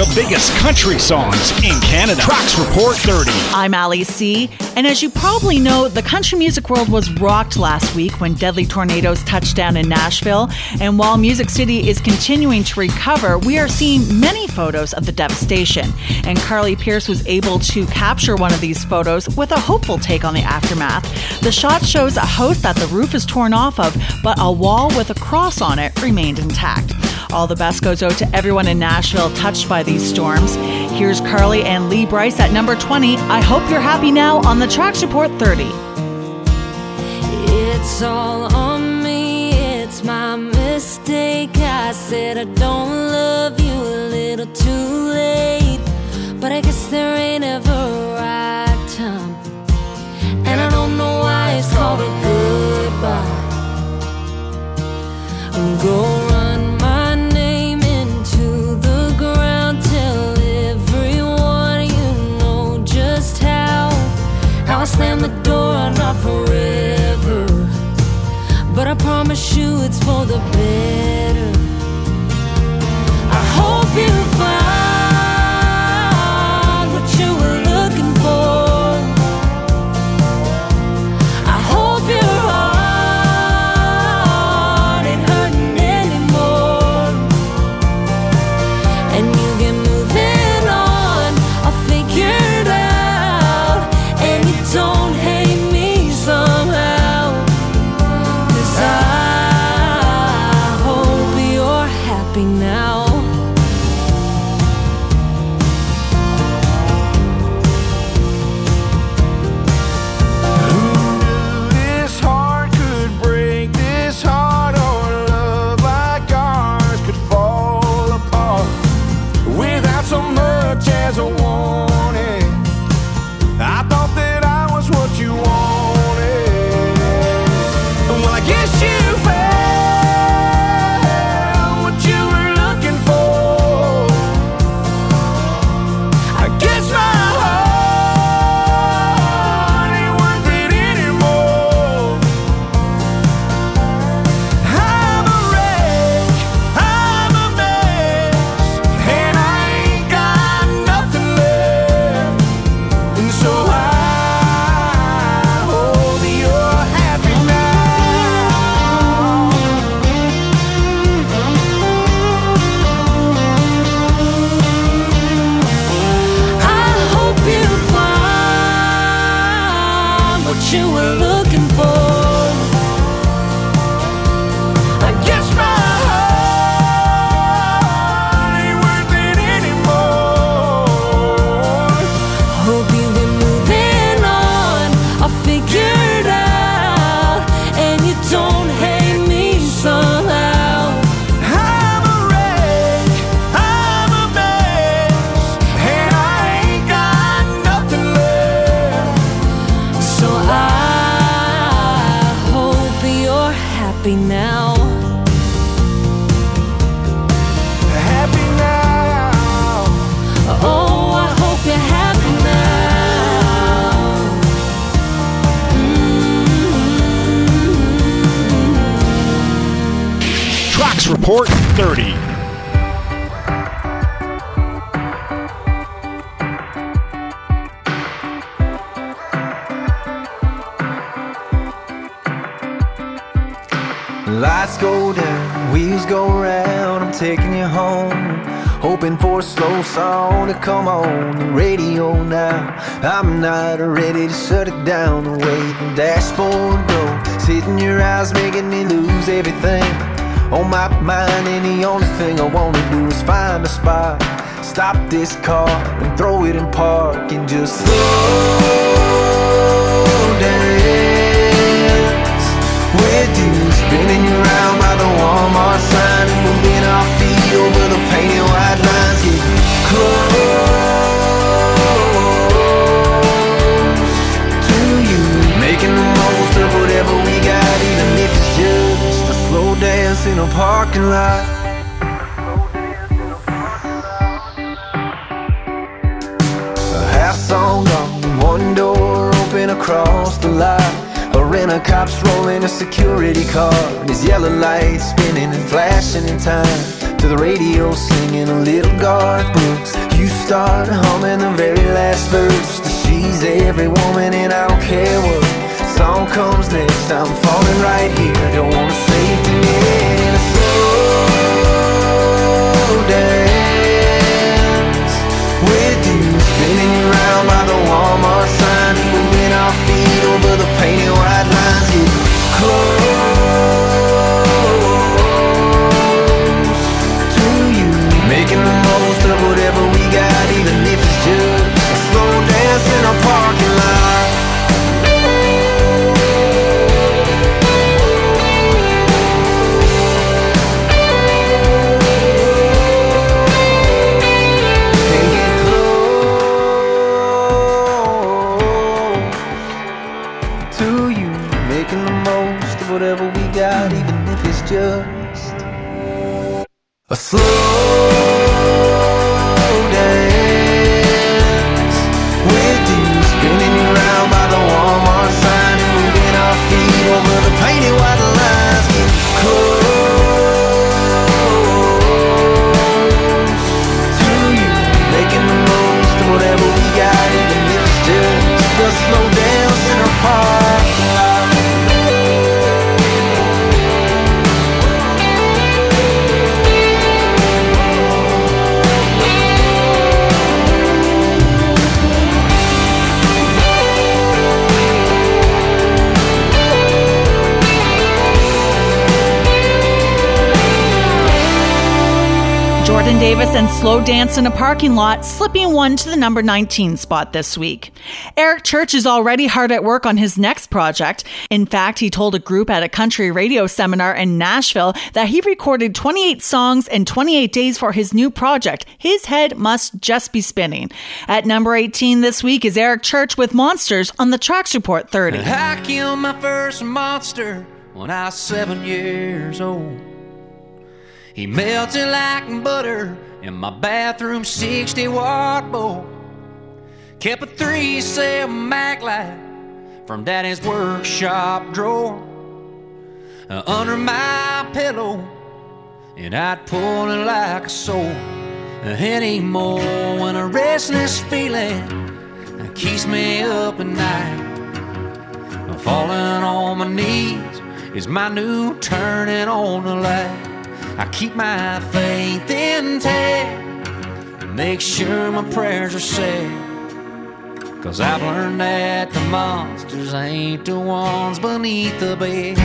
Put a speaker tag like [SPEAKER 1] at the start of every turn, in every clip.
[SPEAKER 1] the biggest country songs in Canada. Tracks Report 30.
[SPEAKER 2] I'm Ali C. And as you probably know, the country music world was rocked last week when deadly tornadoes touched down in Nashville. And while Music City is continuing to recover, we are seeing many photos of the devastation. And Carly Pearce was able to capture one of these photos with a hopeful take on the aftermath. The shot shows a house that the roof is torn off of, but a wall with a cross on it remained intact. All the best goes out to everyone in Nashville touched by these storms. Here's Carly and Lee Brice at number 20. I Hope You're Happy Now on the Tracks Report 30.
[SPEAKER 3] It's all on me, it's my mistake. I said I don't love you a little too late, but I guess there ain't ever a right time, and I don't know why it's called a goodbye. Go run my name into the ground, tell everyone you know just how I slam the door, not forever, but I promise you it's for the better. I hope you find what you were looking for. I hope your heart ain't hurting anymore, and you get moving on. I'll figure it out, and you don't hate me somehow, 'cause I hope you're happy now.
[SPEAKER 4] This heart could break, this heart or love like ours could fall apart without so much as a warning. I thought that I was what you wanted. Well, I guess you found what you were looking for. I guess my heart ain't worth it anymore. I'm a wreck, I'm a mess, and I ain't got nothing left. And so I hope you're happy now. I hope you find what you were looking for. I guess my heart ain't worth it anymore. Hope you get moving on. I'll figure it out, and you don't hate me somehow. I'm a wreck, I'm a mess, and I ain't got nothing left. So I hope you're happy now. Happy now. Oh, I hope you're happy now.
[SPEAKER 1] Tracks Report 30.
[SPEAKER 4] Lights go down, wheels go round, I'm taking you home. Hoping for a slow song to come on the radio now. I'm not ready to shut it down. The way the dashboard goes, hitting your eyes, making me lose everything on my mind. And the only thing I wanna do is find a spot, stop this car and throw it in park and just slow dance with you, spinning you around by the Walmart sign and moving our feet over the painted white lines. Get close to you, making the most of whatever we got, even if it's just a slow dance in a parking lot. A half song gone, one door open across the lot. A rent-a-cop's rolling a security car, and his yellow lights spinning and flashing in time to the radio singing a little Garth Brooks. You start humming the very last verse to She's Every Woman, and I don't care what song comes next. I'm falling right here, don't wanna save to end. A slow dance with you, spinning you round by the Walmart sign, moving our feet over the painted white lines. Get close to you, making the most of whatever we got, even if it's just a slow dance in a parking lot. And get close to you, making the most of whatever we got, even if it's just a slow dance with you, spinning you round by the Walmart sign, and moving our feet over the painted white lines. Get close to you, making the most of whatever we got, even if it's just a slow dance in a parking lot.
[SPEAKER 2] Jordan Davis and Slow Dance in a Parking Lot, slipping one to the number 19 spot this week. Eric Church is already hard at work on his next project. In fact, he told a group at a country radio seminar in Nashville that he recorded 28 songs in 28 days for his new project. His head must just be spinning. At number 18 this week is Eric Church with Monsters on the Tracks Report 30.
[SPEAKER 5] I killed my first monster when I was 7 years old. He melted like butter in my bathroom 60-watt bowl. Kept a 3-cell Mac light from Daddy's workshop drawer under my pillow, and I'd pull it like a sword. Anymore when a restless feeling keeps me up at night. Falling on my knees is my new turning on the light. I keep my faith intact and make sure my prayers are said, 'cause I've learned that the monsters ain't the ones beneath the bed.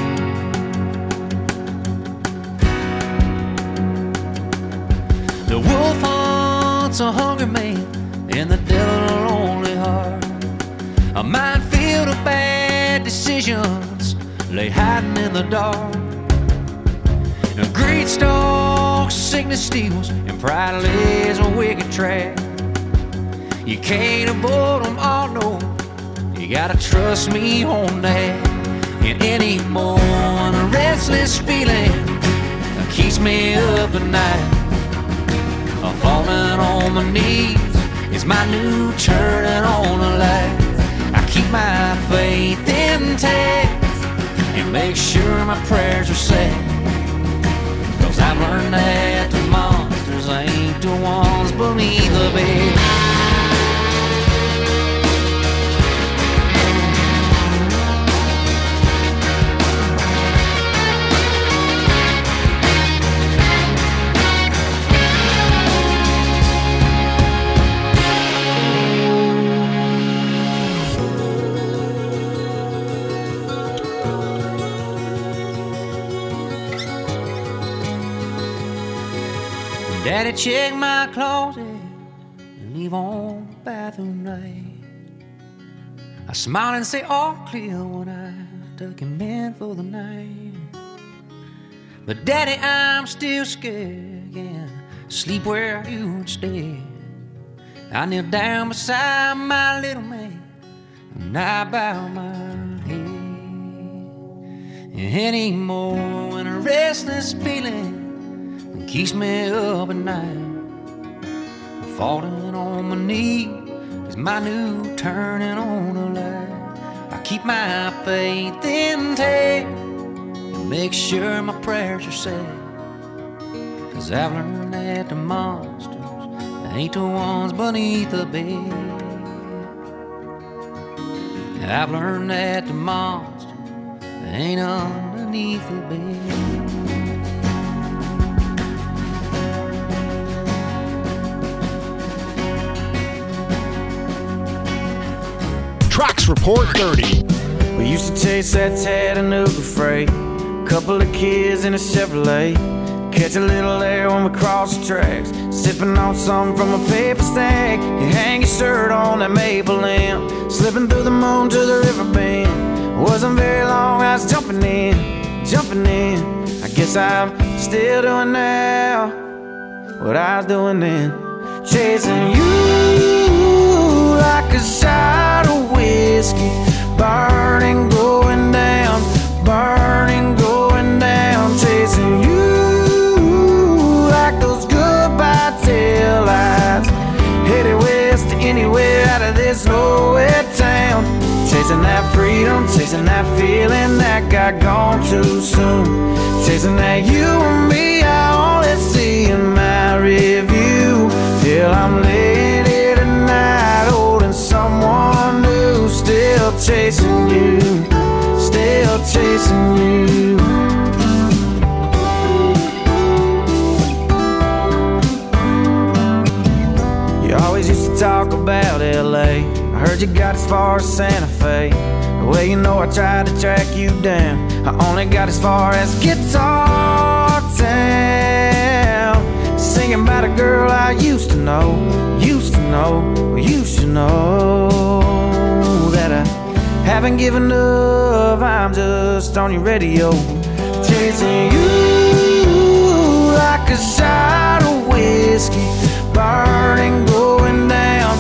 [SPEAKER 5] The wolf hunts a hungry man and the devil a lonely heart. A minefield of bad decisions lay hiding in the dark. Greed stalks, sickness steals, and pride lays a wicked trap. You can't avoid them all, no, you gotta trust me on that. And anymore, a restless feeling keeps me up at night. Falling on my knees is my new turning on the light. I keep my faith intact and make sure my prayers are said, 'cause I've learned that the monsters ain't the ones beneath the bed. Daddy check my closet and leave on the bathroom light. I smile and say all clear when I tuck him in for the night. But Daddy, I'm still scared again. Sleep where you instead. I kneel down beside my little man and I bow my head. Anymore when a restless feeling keeps me up at night. Falling on my knees is my new turning on the light. I keep my faith intact and make sure my prayers are said, 'cause I've learned that the monsters ain't the ones beneath the bed. I've learned that the monster ain't underneath the bed.
[SPEAKER 1] Tracks Report 30.
[SPEAKER 4] We used to chase that Chattanooga freight, couple of kids in a Chevrolet, catch a little air when we cross the tracks, sipping on something from a paper sack. You hang your shirt on that maple limb, slipping through the moon to the river bend. Wasn't very long, I was jumping in. I guess I'm still doing now what I was doing then, chasing you like a shot of whiskey, burning, going down, chasing you like those goodbye tail lights, headed west to anywhere out of this nowhere town, chasing that freedom, chasing that feeling that got gone too soon, chasing that you and me I only see in my review. Till I'm laying here tonight holding someone new, still chasing you, still chasing you. You always used to talk about LA, I heard you got as far as Santa Fe. Well, you know I tried to track you down, I only got as far as Guitar Town, singing about a girl I used to know, that I haven't given up, I'm just on your radio, chasing you like a shot of whiskey, burning, going down,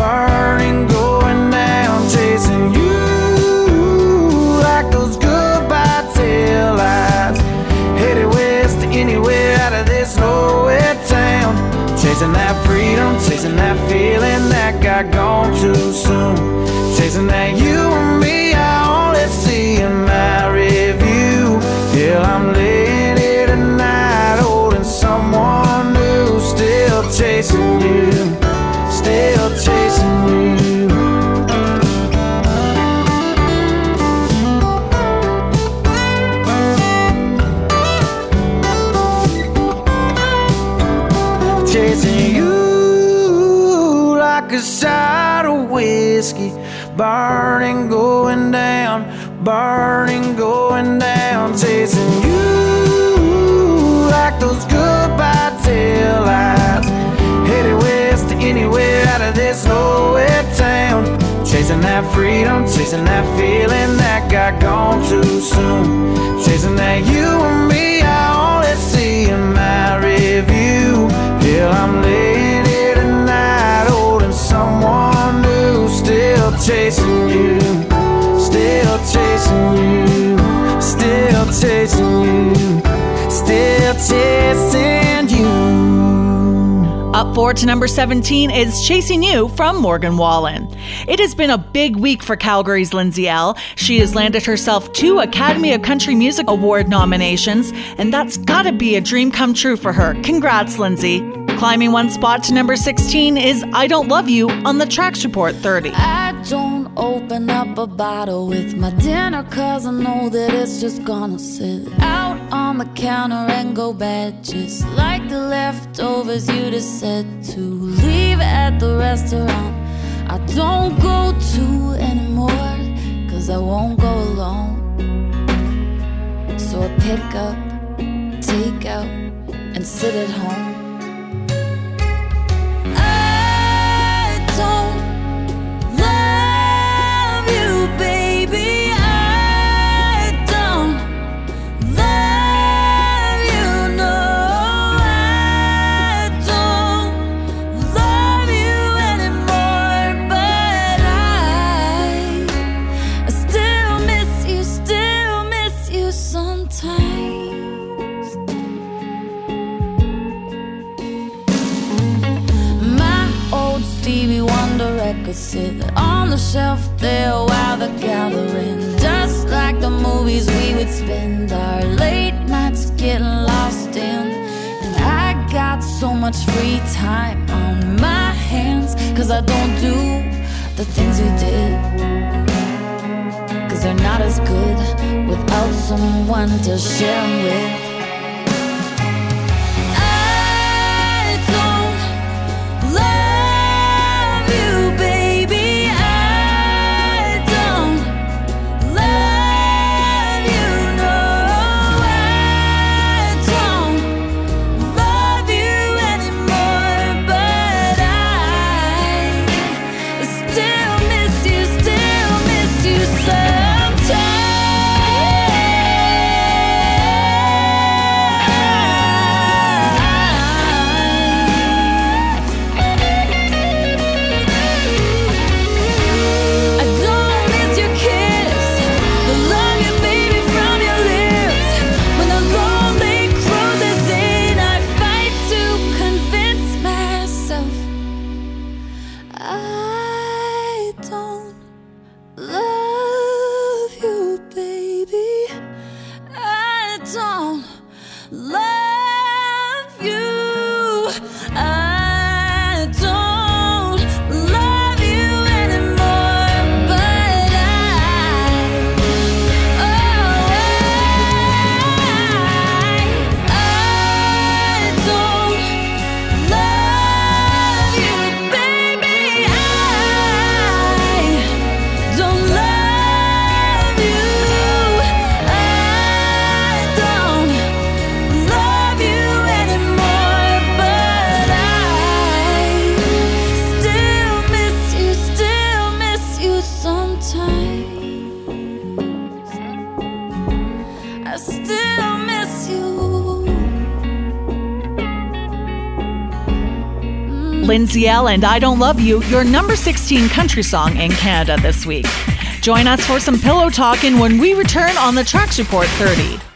[SPEAKER 4] chasing you like those goodbye tail lights, headed west to anywhere out of this nowhere town, chasing that freedom, chasing that feeling that got gone too soon, chasing that you and me I only see in my review. Till I'm laying here tonight holding someone new, still chasing you, still chasing you. Chasing you like a shot of whiskey, burning, going down, chasing you like those goodbye tail lights, headed west to anywhere out of this nowhere town, chasing that freedom, chasing that feeling that got gone too soon, chasing that you and me I only see in my review. Till I'm laying here tonight holding someone new, still chasing you, still chasing you, still chasing you, still chasing you.
[SPEAKER 2] Up 4 to number 17 is Chasing You from Morgan Wallen. It has been a big week for Calgary's Lindsay Ell. She has landed herself 2 Academy of Country Music Award nominations, and that's gotta be a dream come true for her. Congrats, Lindsay. Climbing 1 spot to number 16 is I Don't Love You on the Tracks Report 30.
[SPEAKER 3] I don't open up a bottle with my dinner, 'cause I know that it's just gonna sit out on the counter and go bad, just like the leftovers you just said to leave at the restaurant I don't go to anymore, 'cause I won't go alone. So I pick up, take out, and sit at home. Sit on the shelf there while the gathering, just like the movies we would spend our late nights getting lost in. And I so much free time on my hands, 'cause I don't do the things you did, 'cause they're not as good without someone to share 'em with.
[SPEAKER 2] Lindsay Ell and I Don't Love You, your number 16 country song in Canada this week. Join us for some pillow talking when we return on the Tracks Report 30.